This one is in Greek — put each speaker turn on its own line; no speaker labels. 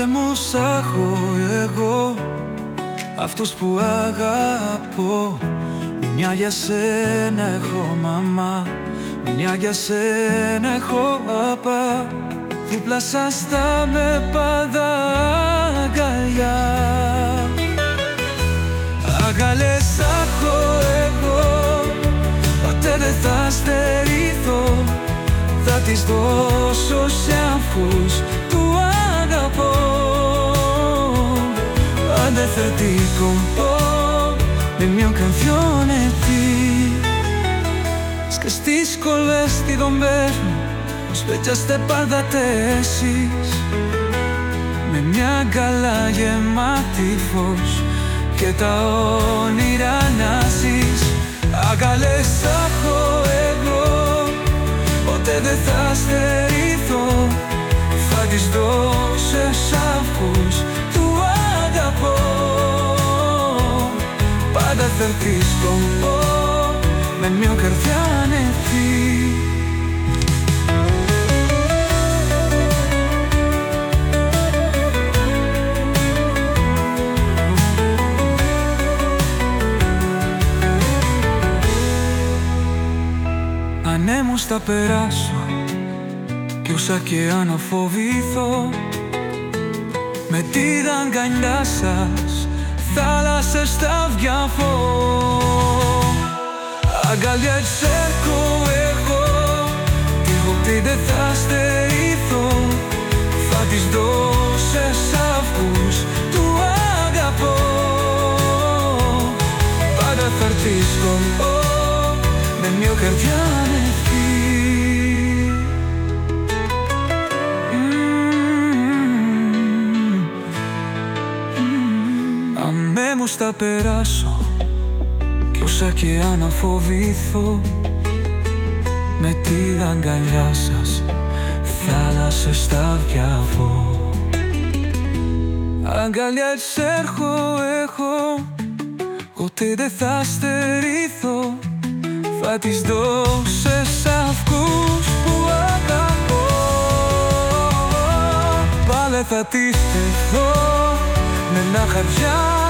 Πότε μου σ' έχω εγώ αυτούς που αγαπώ. Μια για σένα έχω μαμά, μια για σένα έχω παπά. Δίπλα σας θα με πάντα αγκαλιά. Αγκαλιές έχω εγώ, ποτέ δεν θα στερηθώ. Θα τις δώσω σε αφούς του αγαπώ. Αν δεν θα την κομπώ με μια canzone Che στις κολλές ti δομπέρνω, σπέτιαστε πάντα εσείς. Με μια αγκαλιά γεμάτη φως και τα όνειρα να ζεις. Αγκαλιές έχω εγώ, ποτέ δεν θα στερηθώ. Θα τις δώσω σ' αφούς του αγαπώ. Πάντα θα τις κομπώ με μια καρδιά ανοιχτή. Ανέμους θα περάσω κι όσα και αν φοβηθώ. Με τη δαγκανιά σας θάλασσες θα βγαφώ. Αγκαλιές έχω, τίποτε δεν θα στερηθώ. Θα τις δώσω σ' αφούς του αγαπώ. Πάντα θα έρθεις κομπώ με μια καρδιά ανοιχτή. Ανέμους θα περάσω κι όσα και αν φοβηθώ. Με τη αγκαλιά σας θάλασσες θα βγαφώ. Αγκαλιές έχω, ποτέ δεν θα στερηθώ. Θα τις δώσω σ' αυκούς που αγαπώ. Πάλι θα τις τεθώ με ένα χαρτιά